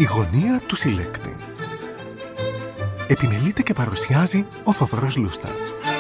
Η γωνία του συλλέκτη. Επιμελείται και παρουσιάζει ο Θοδωρός Λούστας.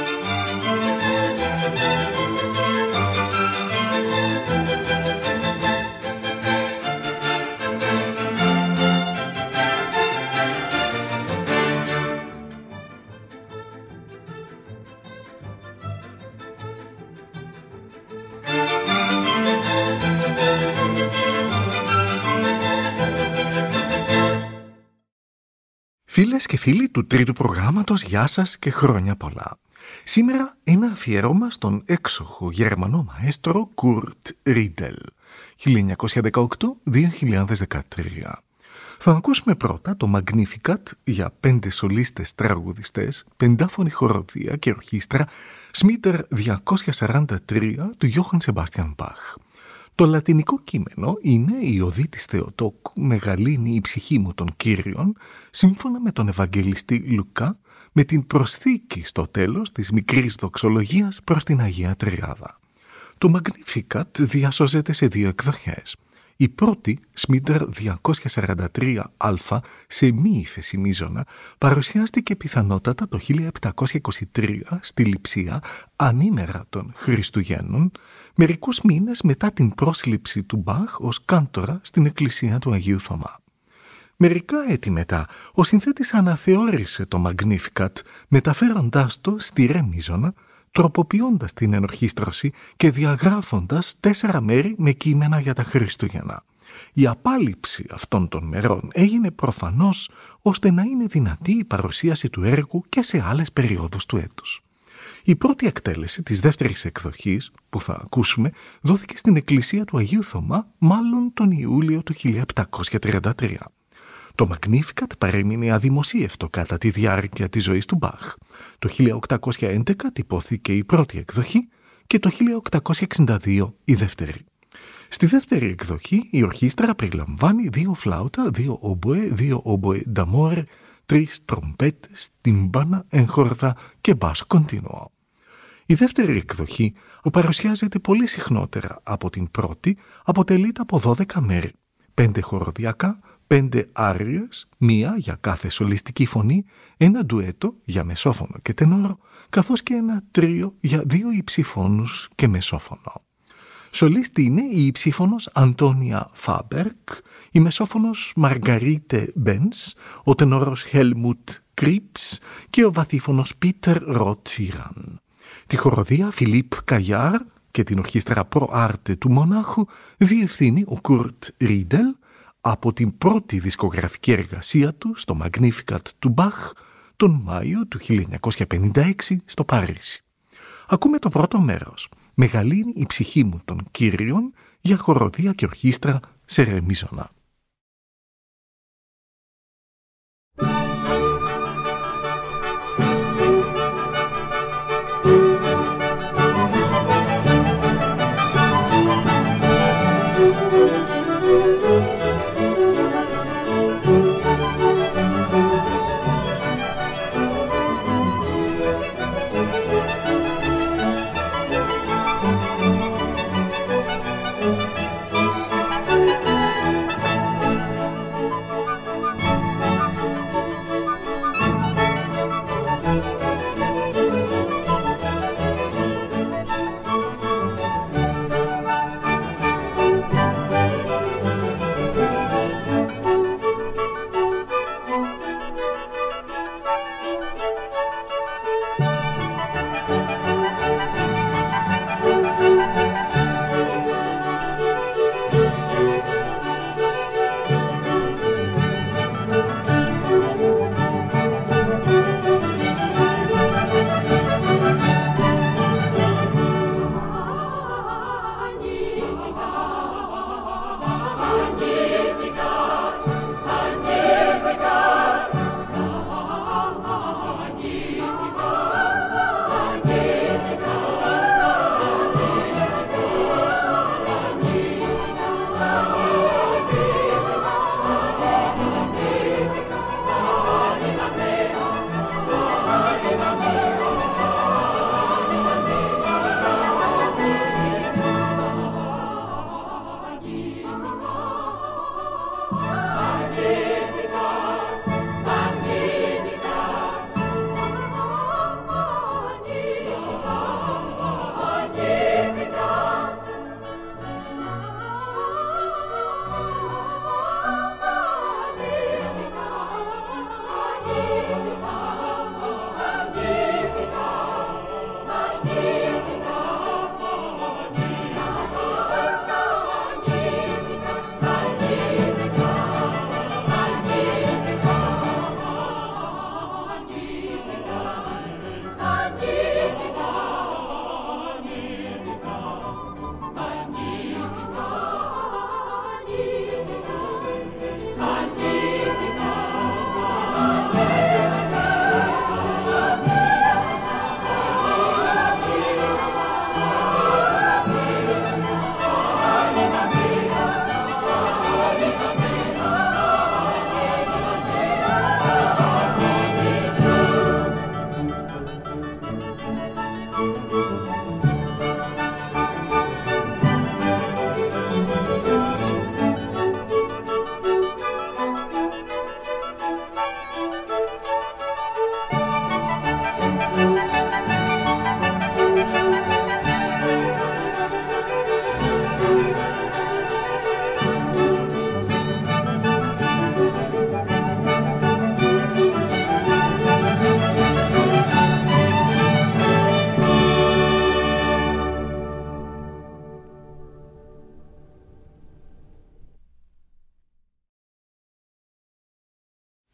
Φίλες και φίλοι του τρίτου προγράμματος, γεια σας και χρόνια πολλά. Σήμερα ένα αφιέρωμα στον έξοχο Γερμανό μαέστρο Kurt Ridel, 1918-2013. Θα ακούσουμε πρώτα το Magnificat για 5 σολίστες τραγουδιστές, πεντάφωνη χοροδία και ορχήστρα Σμίτερ 243 του Johann Sebastian Bach. Το λατινικό κείμενο είναι η οδή της Θεοτόκου «Μεγαλύνει η ψυχή μου των Κύριων», σύμφωνα με τον Ευαγγελιστή Λουκά, με την προσθήκη στο τέλος της μικρής δοξολογίας προς την Αγία Τριάδα. Το Magnificat διασώζεται σε 2 εκδοχές. Η πρώτη, Σμίτερ 243α, σε μη ύφεση μείζωνα, παρουσιάστηκε πιθανότατα το 1723 στη Λειψία, ανήμερα των Χριστουγέννων, μερικούς μήνες μετά την πρόσληψη του Μπαχ ως κάντορα στην εκκλησία του Αγίου Θωμά. Μερικά έτη μετά, ο συνθέτης αναθεώρησε το Magnificat, μεταφέροντάς το στη ρε μείζωνα, τροποποιώντας την ενορχήστρωση και διαγράφοντας 4 μέρη με κείμενα για τα Χριστούγεννα. Η απάλληψη αυτών των μερών έγινε προφανώς ώστε να είναι δυνατή η παρουσίαση του έργου και σε άλλες περιόδους του έτους. Η πρώτη εκτέλεση της δεύτερης εκδοχής, που θα ακούσουμε, δόθηκε στην εκκλησία του Αγίου Θωμά μάλλον τον Ιούλιο του 1733. Το Magnificat παρέμεινε αδημοσίευτο κατά τη διάρκεια της ζωής του Μπαχ. Το 1811 τυπώθηκε η πρώτη εκδοχή και το 1862 η δεύτερη. Στη δεύτερη εκδοχή η ορχήστρα περιλαμβάνει 2 φλάουτα, 2 ομποέ, 2 ομποέ νταμόρ, 3 τρομπέτες, τυμπάνα, εγχόρδα και μπάσο κοντίνουο. Η δεύτερη εκδοχή, που παρουσιάζεται πολύ συχνότερα από την πρώτη, αποτελείται από 12 μέρη, 5 χοροδιακά, 5 άριες, 1 για κάθε σολιστική φωνή, 1 ντουέτο για μεσόφωνο και τενόρο, καθώς και 1 τρίο για 2 υψηφώνους και μεσόφωνο. Σολίστη είναι η υψήφωνος Αντώνια Φάμπερκ, η μεσόφωνος Μαργαρίτε Μπένς, ο τενόρος Χέλμουτ Κρίπς και ο βαθύφωνος Πίτερ Ροτσίραν. Τη χοροδία Φιλίπ Καγιάρ και την ορχήστρα Προ Άρτε του Μονάχου διευθύνει ο Kurt Ridel, από την πρώτη δισκογραφική εργασία του στο Magnificat του Bach τον Μάιο του 1956 στο Παρίσι. Ακούμε το πρώτο μέρος, «Μεγαλύνει η ψυχή μου των Κύριων», για χοροδία και ορχήστρα σε ρε μείζωνα.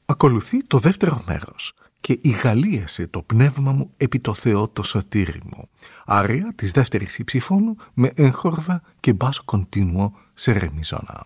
Ακολουθεί το δεύτερο μέρος και «Ηγαλίασε το πνεύμα μου επί το Θεό το σωτήρι μου». Άρια της δεύτερης υψηφώνου με έγχορδα και μπάσο κοντίνουο σε ρεμιζώνα.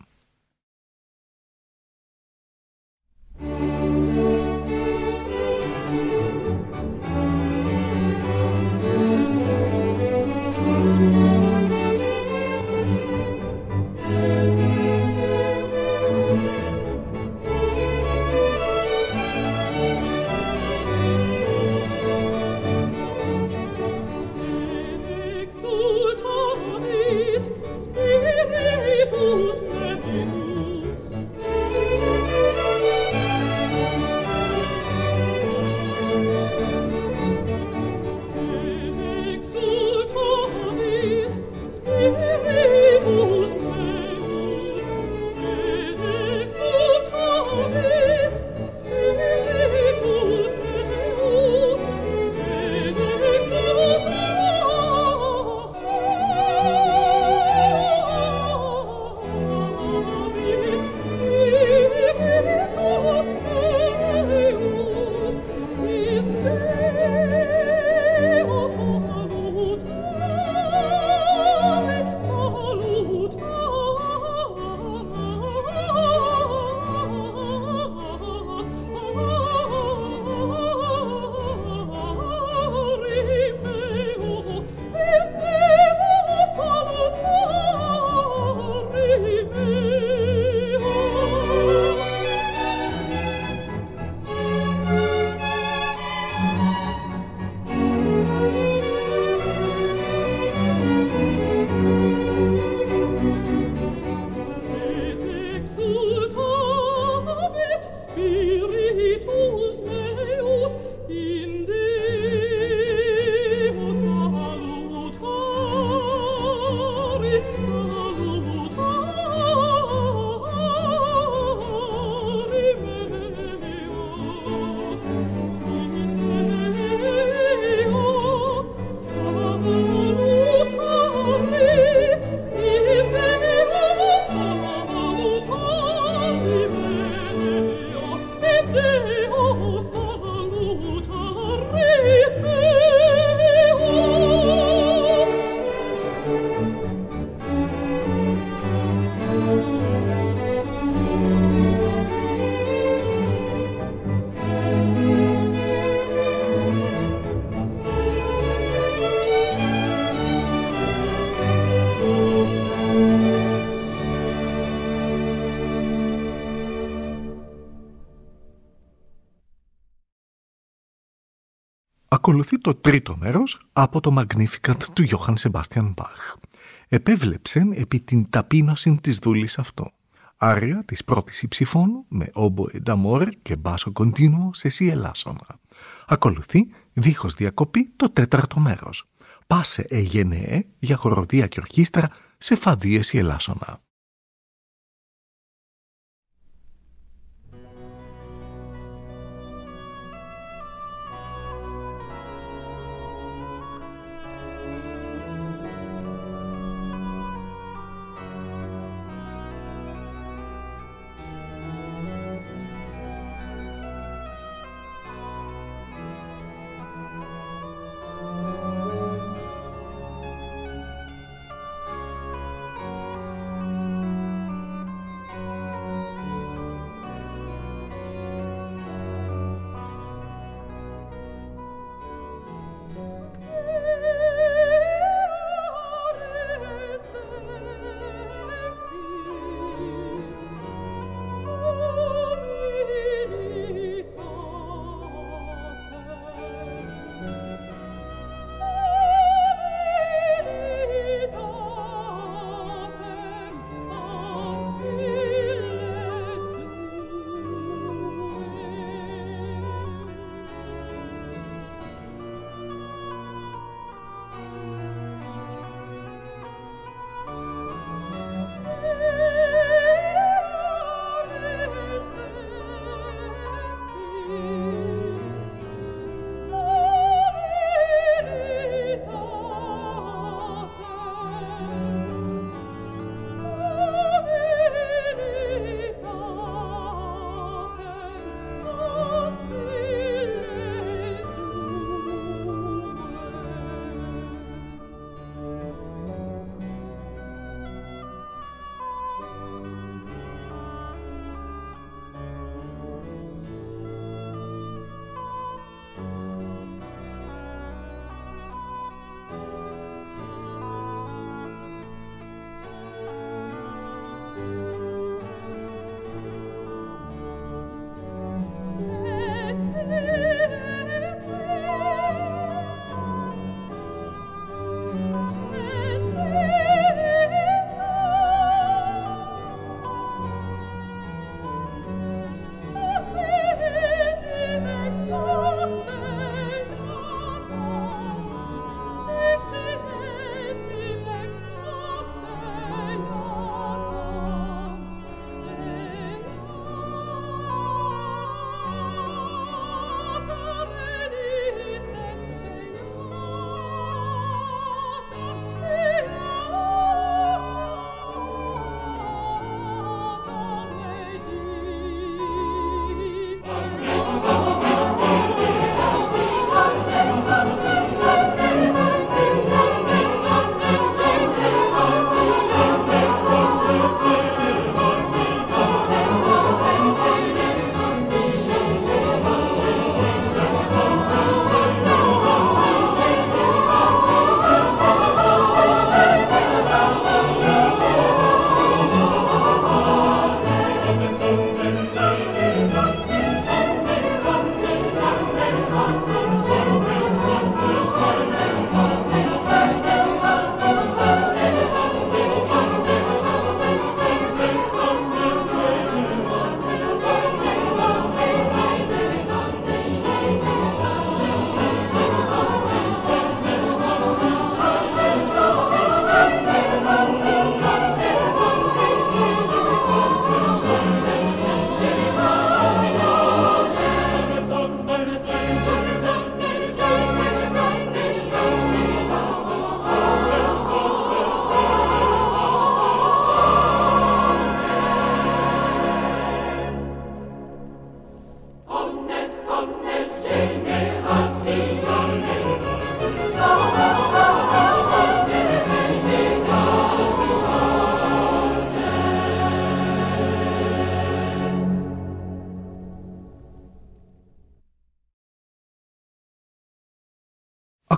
Ακολουθεί το τρίτο μέρος από το Magnificat του Johann Sebastian Bach. Επέβλεψεν επί την ταπείνωση της δούλης αυτό. Άρια της πρώτης υψηφώνου με όμποε νταμόρ και μπάσο κοντίνουο σε σι ελάσσονα. Ακολουθεί, δίχως διακοπή, το τέταρτο μέρος. Πάσε εγενεέ για χοροδία και ορχήστρα σε φαδίες σι ελάσσονα.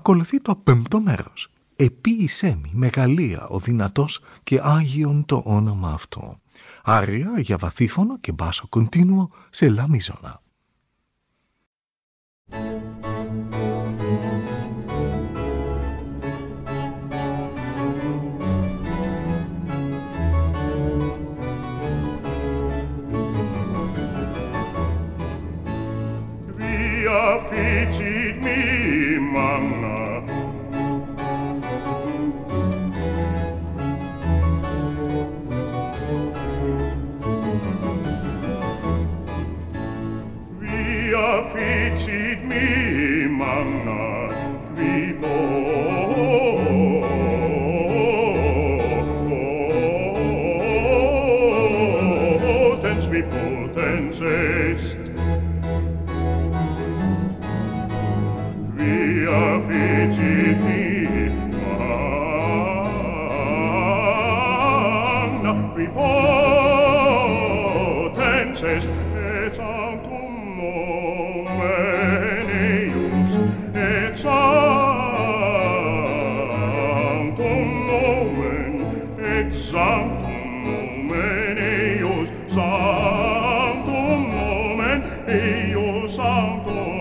Ακολουθεί το πέμπτο μέρος. «Επίησέ μη, μεγαλεία ο δυνατός και άγιον το όνομα αυτό». Άρια για βαθύφωνο και μπάσο κοντίνουο σε λα μίζωνα. Ficit mi manna Via ficit mi manna qui potens vi potens est Via ficit mi manna qui potens est et sanctum nomen eius et sanctum nomen eius sanctum nomen eius sanctum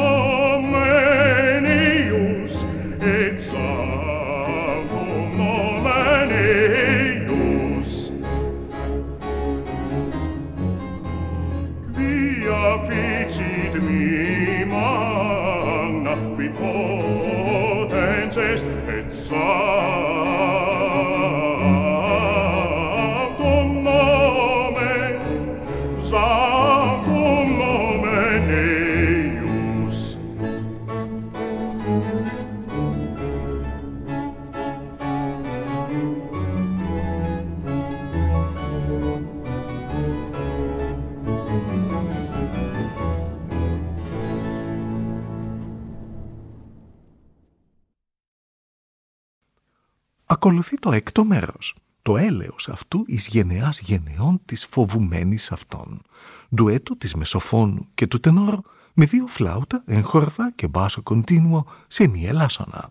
nomen eius et sanctum nomen eius Via ficit mi manna qui potens est et sanctum nomen eius Ακολουθεί το έκτο μέρος. Το έλεος αυτού εις γενεάς γενεών της φοβουμένης αυτών. Ντουέτο της μεσοφώνου και του τενόρου με δύο φλάουτα, εγχόρδα και μπάσο κοντίνουο σε μη ελάσσονα.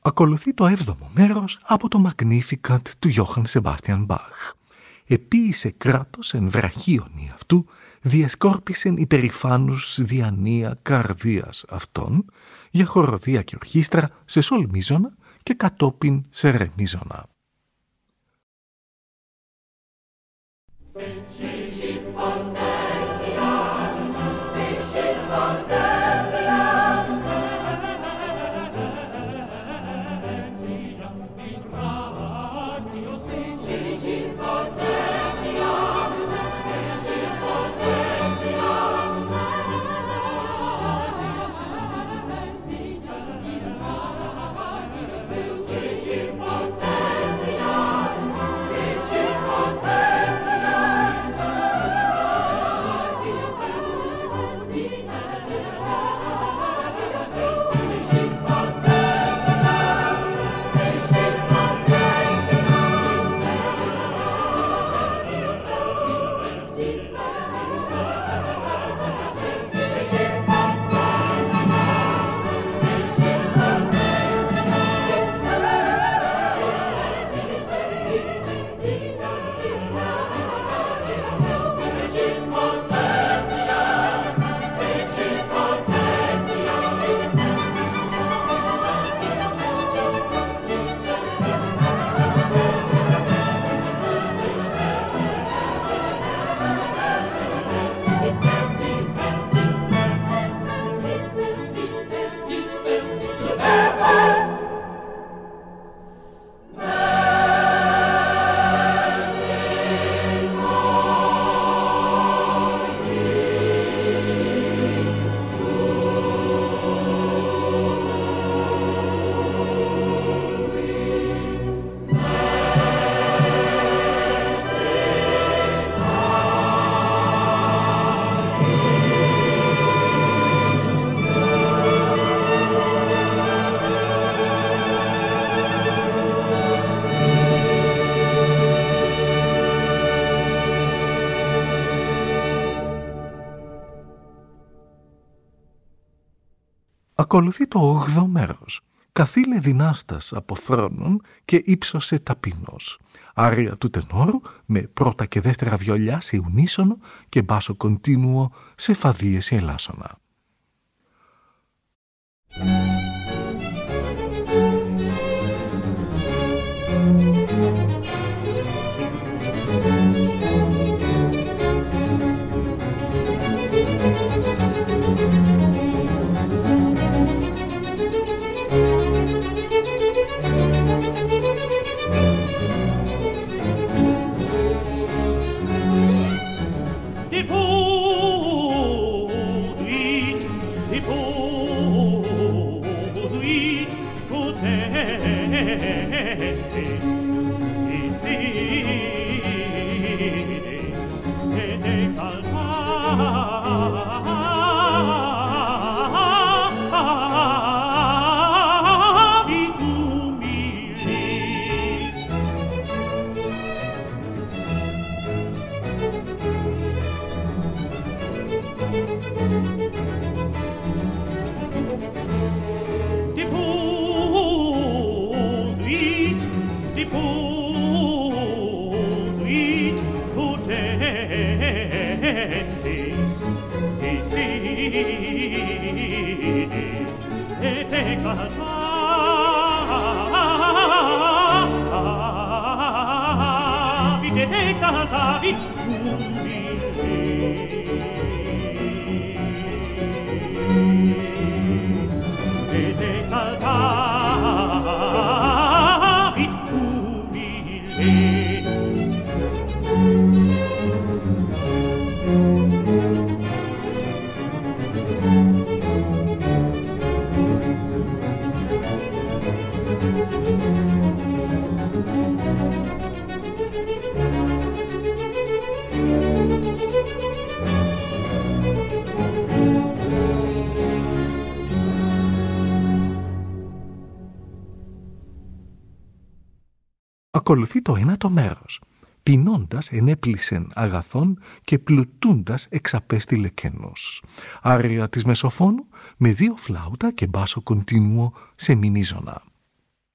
Ακολουθεί το 7ο μέρος από το Magnificat του Johann Sebastian Bach. Επίησε κράτος εν βραχίονι αυτού, διεσκόρπισεν υπερηφάνους διανία καρδίας αυτών, για χοροδία και ορχήστρα σε σολ μίζωνα και κατόπιν σε ρε μίζωνα. Ακολουθεί το 8ο μέρος. Καθήλε δυνάστας από θρόνων και ύψωσε ταπεινός. Άρια του τενόρου με πρώτα και δεύτερα βιολιά σε ουνίσονο και μπάσο κοντίνουο σε φαδίες σε ελάσσονα. Ακολουθεί το 9ο μέρος. Πεινώντας ενέπλησεν αγαθών και πλουτούντας εξαπέστειλε κενός. Άρια της μεσοφώνου με 2 φλάουτα και μπάσο κοντίνουο σε μινίζωνα.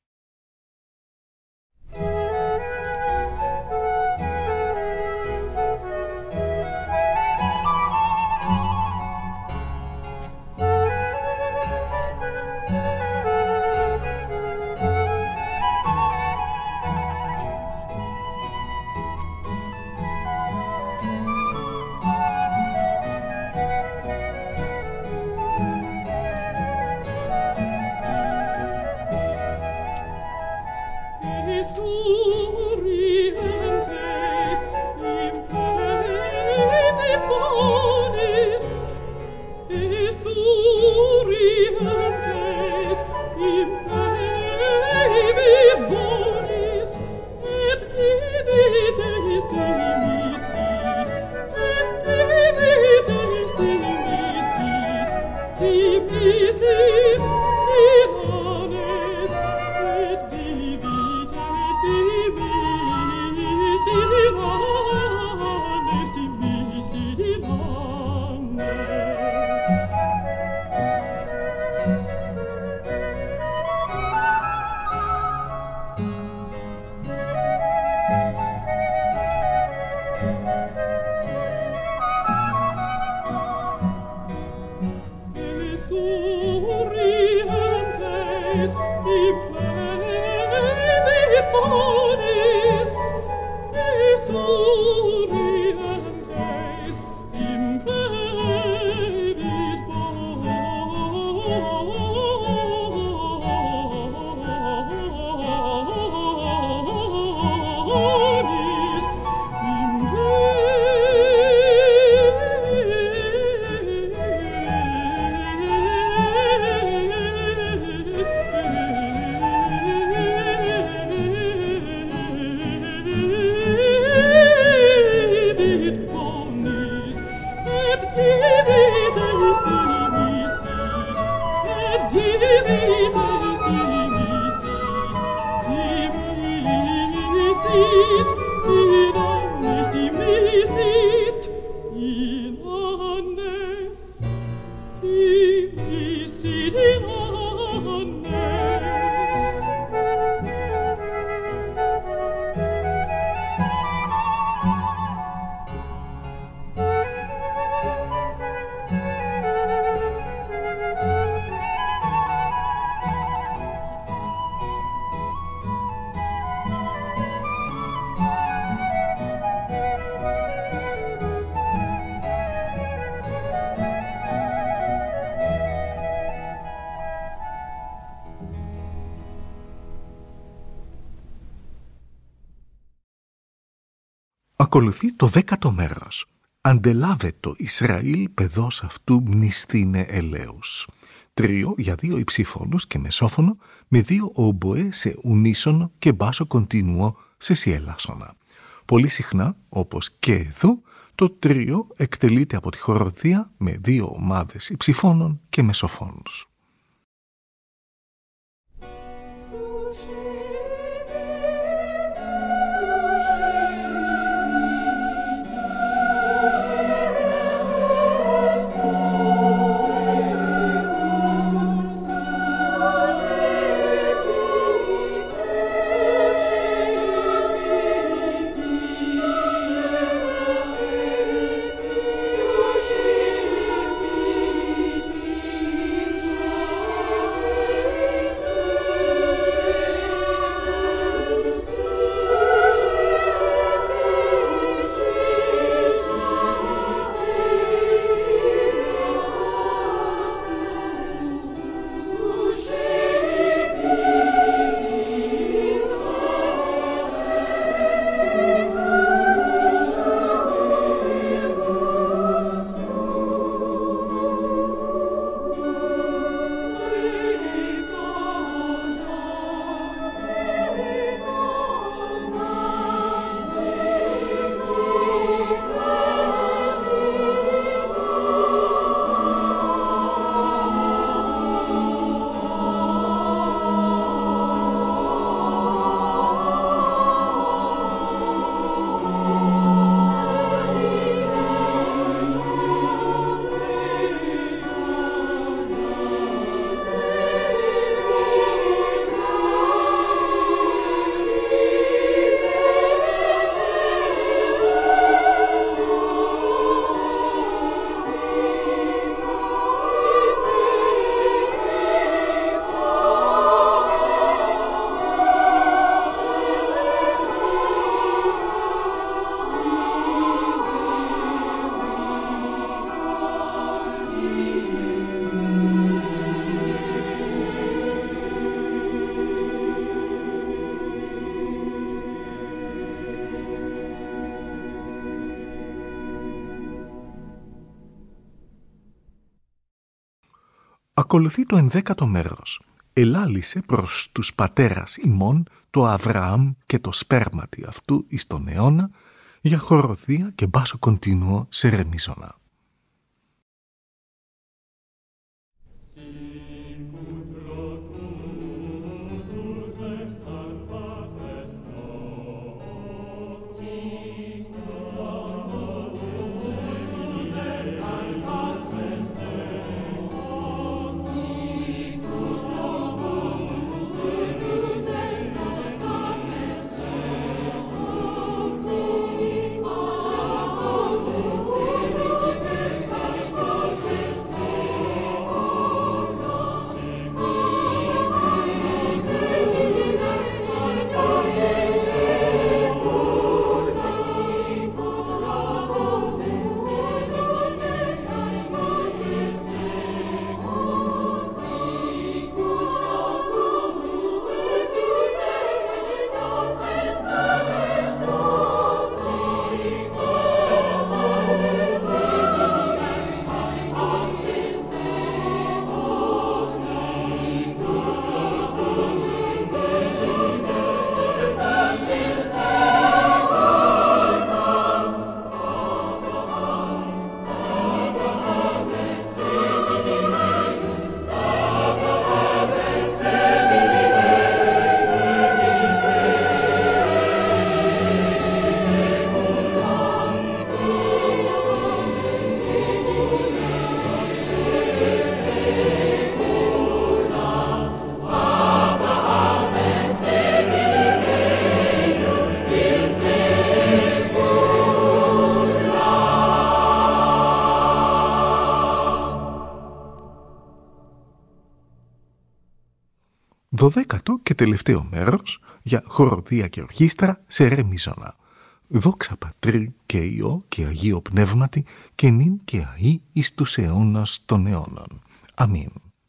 Ακολουθεί το 10ο μέρος. «Αντελάβε το Ισραήλ παιδός αυτού μνηστήνε ελέους». Τρίο για 2 υψήφωνους και μεσόφωνο με 2 ομποέ σε ουνίσονο και μπάσο κοντίνουο σε σιέλασονα. Πολύ συχνά, όπως και εδώ, το τρίο εκτελείται από τη χοροδία με 2 ομάδες υψηφώνων και μεσοφώνους. Thank you. Ακολουθεί το 11ο μέρος. Ελάλησε προς τους πατέρας ημών το Αβραάμ και το σπέρματι αυτού εις τον αιώνα για χοροδία και μπάσο κοντινούο σε ρεμίζωνα. Δωδέκατο και τελευταίο μέρος για χοροδία και ορχήστρα σε ρεμίζωνα. Δόξα Πατρί και Υιό και Αγίο Πνεύματι και νυν και αΐ εις τους αιώνας των αιώνων. Αμήν.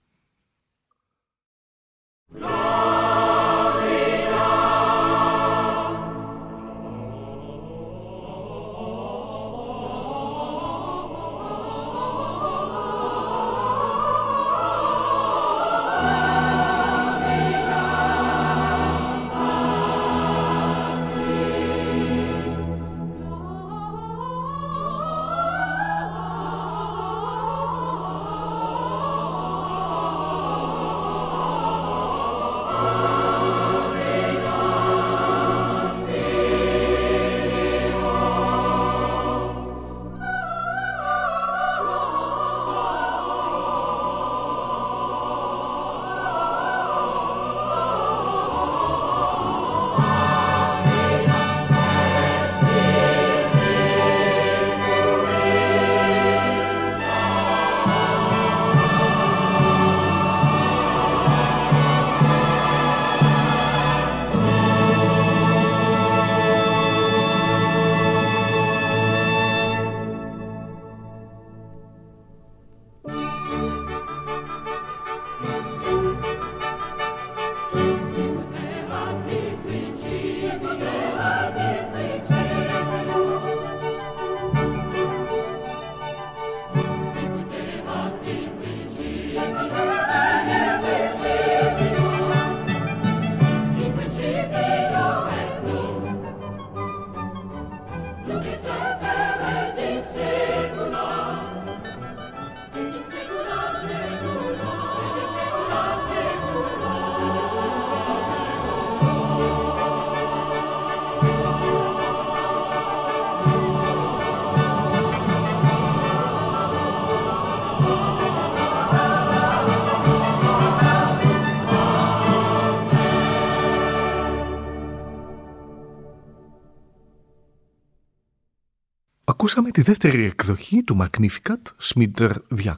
Ακούσαμε τη δεύτερη εκδοχή του Magnificat Σμίτερ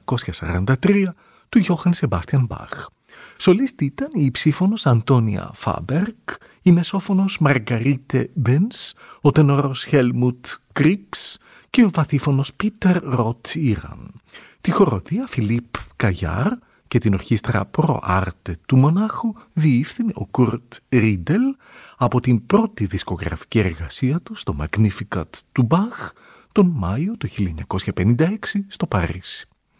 243 του Johann Sebastian Bach. Σολίστη ήταν η υψήφωνος Αντώνια Φάμπερκ, η μεσόφωνος Μαργαρίτε Μπένς, ο τενόρος Χέλμουτ Κρίπς και ο βαθύφωνος Πίτερ Ροτ Ήραν. Τη χοροδία Φιλίπ Καγιάρ και την ορχήστρα Προ Άρτε του Μονάχου διεύθυνε ο Κουρτ Ρίντελ από την πρώτη δισκογραφική εργασία του στο Magnificat του Bach τον Μάιο του 1956 στο Παρίσι.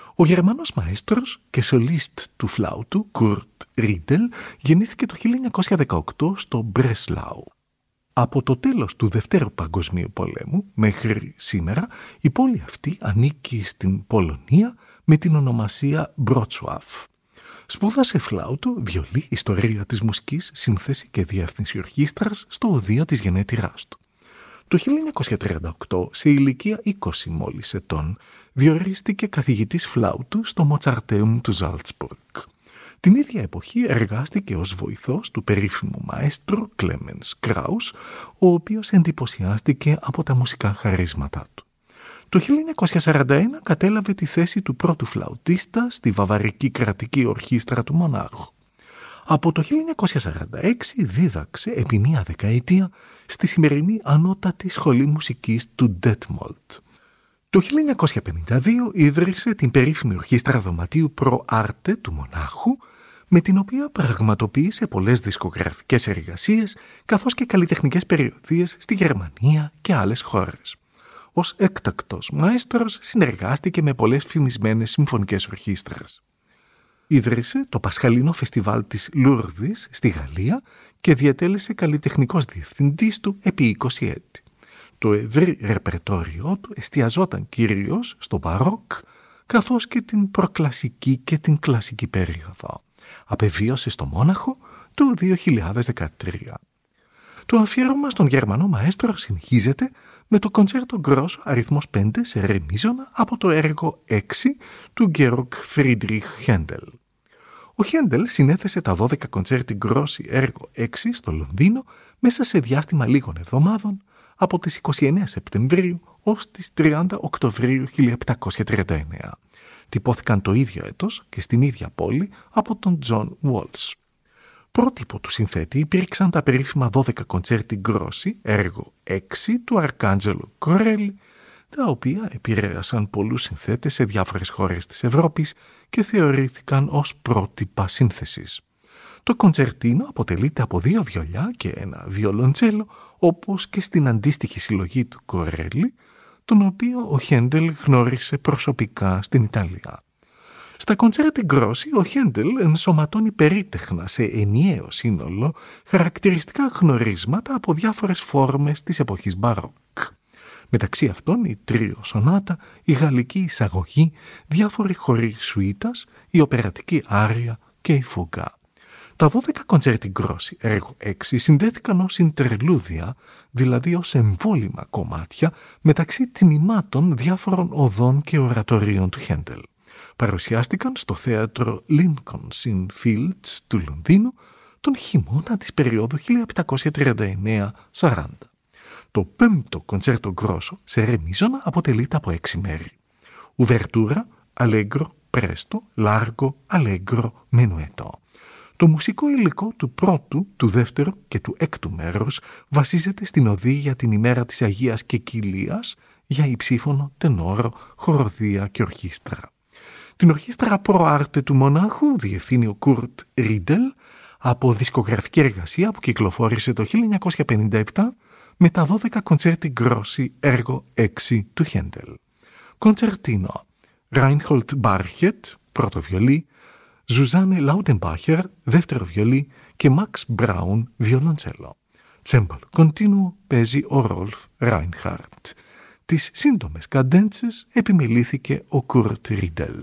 Ο Γερμανός μαέστρος και σολίστ του φλάουτου, Κουρτ Ρίντελ, γεννήθηκε το 1918 στο Μπρέσλαου. Από το τέλος του Δευτέρου Παγκοσμίου Πολέμου μέχρι σήμερα, η πόλη αυτή ανήκει στην Πολωνία με την ονομασία Μπρότσουαφ. Σπούδασε φλάουτο, βιολί, ιστορία της μουσικής, σύνθεση και διεύθυνση ορχήστρας στο οδείο της γενέτειράς του. Το 1938, σε ηλικία 20 μόλις ετών, διορίστηκε καθηγητής φλάουτου στο Μοτσαρτέουμ του Ζάλτσμπουργκ. Την ίδια εποχή εργάστηκε ως βοηθός του περίφημου μαέστρου Κλέμενς Κράους, ο οποίος εντυπωσιάστηκε από τα μουσικά χαρίσματά του. Το 1941 κατέλαβε τη θέση του πρώτου φλαουτίστα στη Βαβαρική Κρατική Ορχήστρα του Μονάχου. Από το 1946 δίδαξε επί μία δεκαετία στη σημερινή ανώτατη σχολή μουσικής του Detmold. Το 1952 ίδρυσε την περίφημη ορχήστρα δωματίου Pro Arte του Μονάχου, με την οποία πραγματοποίησε πολλές δισκογραφικές εργασίες καθώς και καλλιτεχνικές περιοδίες στη Γερμανία και άλλες χώρες. Ως έκτακτος μαέστρος συνεργάστηκε με πολλές φημισμένες συμφωνικές ορχήστρες. Ίδρυσε το Πασχαλινό Φεστιβάλ της Λούρδης στη Γαλλία και διατέλεσε καλλιτεχνικός διευθυντής του επί 20 έτη. Το ευρύ ρεπερτόριό του εστιαζόταν κυρίως στο μπαρόκ, καθώς και την προκλασική και την κλασική περίοδο. Απεβίωσε στο Μόναχο το 2013. Το αφιέρωμα στον Γερμανό μαέστρο συνεχίζεται με το κοντσέρτο γκρόσο αριθμός 5 σε ρε μίζωνα από το έργο 6 του Γκέοργκ Φρίντριχ Χέντελ. Ο Χέντελ συνέθεσε τα 12 κοντσέρτι γκρόσι έργο 6 στο Λονδίνο μέσα σε διάστημα λίγων εβδομάδων από τις 29 Σεπτεμβρίου ως τις 30 Οκτωβρίου 1739. Τυπώθηκαν το ίδιο έτος και στην ίδια πόλη από τον Τζον Βόλς. Πρότυπο του συνθέτη υπήρξαν τα περίφημα 12 κοντσέρτι γκρόσι, έργο 6 του Αρκάντζελο Κορέλη, τα οποία επηρέασαν πολλούς συνθέτες σε διάφορες χώρες της Ευρώπης και θεωρήθηκαν ως πρότυπα σύνθεσης. Το κοντσερτίνο αποτελείται από 2 βιολιά και ένα βιολοντσέλο, όπως και στην αντίστοιχη συλλογή του Κορέλη, τον οποίο ο Χέντελ γνώρισε προσωπικά στην Ιταλία. Στα κοντσέρτι γκρόσι, ο Χέντελ ενσωματώνει περίτεχνα σε ενιαίο σύνολο χαρακτηριστικά γνωρίσματα από διάφορες φόρμες της εποχής μπαρόκ. Μεταξύ αυτών η τρίο σονάτα, η γαλλική εισαγωγή, διάφοροι χοροί σουίτας, η οπερατική άρια και η φούγκα. Τα 12 κοντσέρτι γκρόσι έργο 6 συνδέθηκαν ως ιντερλούδια, δηλαδή ως εμβόλυμα κομμάτια μεταξύ τμήματων διάφορων οδών και ορατορίων του Χέντελ. Παρουσιάστηκαν στο θέατρο Lincoln's Inn Fields του Λονδίνου τον χειμώνα της περίοδου 1739-40. Το 5ο κοντσέρτο γκρόσο σε ρε μίζωνα αποτελείται από 6 μέρη. Ουβερτούρα, αλέγκρο, πρέστο, λάργο, αλέγκρο, μενουέτο. Το μουσικό υλικό του πρώτου, του δεύτερου και του έκτου μέρους βασίζεται στην οδή για την ημέρα της Αγίας Κεκυλίας για υψίφωνο, τενόρο, χοροδία και ορχήστρα. Την ορχήστρα Pro Arte του Μονάχου διευθύνει ο Κουρτ Ρίντελ από δισκογραφική εργασία που κυκλοφόρησε το 1957 με τα 12 κοντσέρτι γκρόσι έργο 6 του Χέντελ. Κοντσερτίνο Ράινχολτ Μπάρχετ, πρώτο βιολί, Ζουζάνε Λάουτεμπάχερ, δεύτερο βιολί και Μαξ Μπράουν, βιολοντσέλο. Τσέμπαλο κοντίνουο παίζει ο Ρόλφ Ράινχαρτ. Τις σύντομες καντέντσες επιμελήθηκε ο Κουρτ Ρίντελ.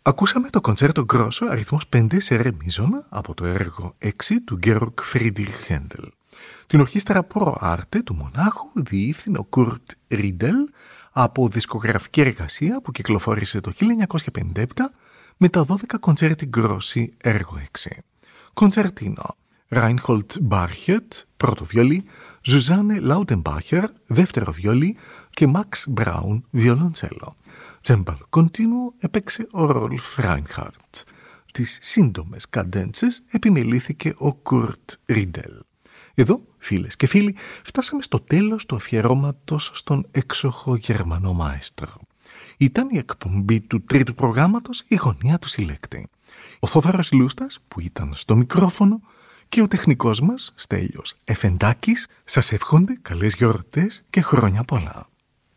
Ακούσαμε το κοντσέρτο γκρόσο αριθμός 5 σε ρε μίζωνα από το έργο 6 του Georg Friedrich Händel. Την ορχήστρα Pro Arte του Μονάχου διεύθυνε ο Kurt Riedel από δισκογραφική εργασία που κυκλοφόρησε το 1957 με τα 12 κοντσέρτι γκρόσι έργο 6. Κοντσερτίνο Reinhold Barchet, πρώτο βιολί, Susanne Lautenbacher, δεύτερο βιολί και Max Braun, βιολοντσέλο. Τσέμπαλο κοντίνουο έπαιξε ο Rolf Reinhardt. Τις σύντομες καντέντσες επιμελήθηκε ο Kurt Riedel. Εδώ, φίλες και φίλοι, φτάσαμε στο τέλος του αφιερώματος στον έξοχο Γερμανό μαέστρο. Ήταν η εκπομπή του τρίτου προγράμματος «Η γωνία του συλλέκτη». Ο Θόδωρος Λούστας, που ήταν στο μικρόφωνο, και ο τεχνικός μας, Στέλιος Εφεντάκης, σας εύχονται καλές γιορτές και χρόνια πολλά.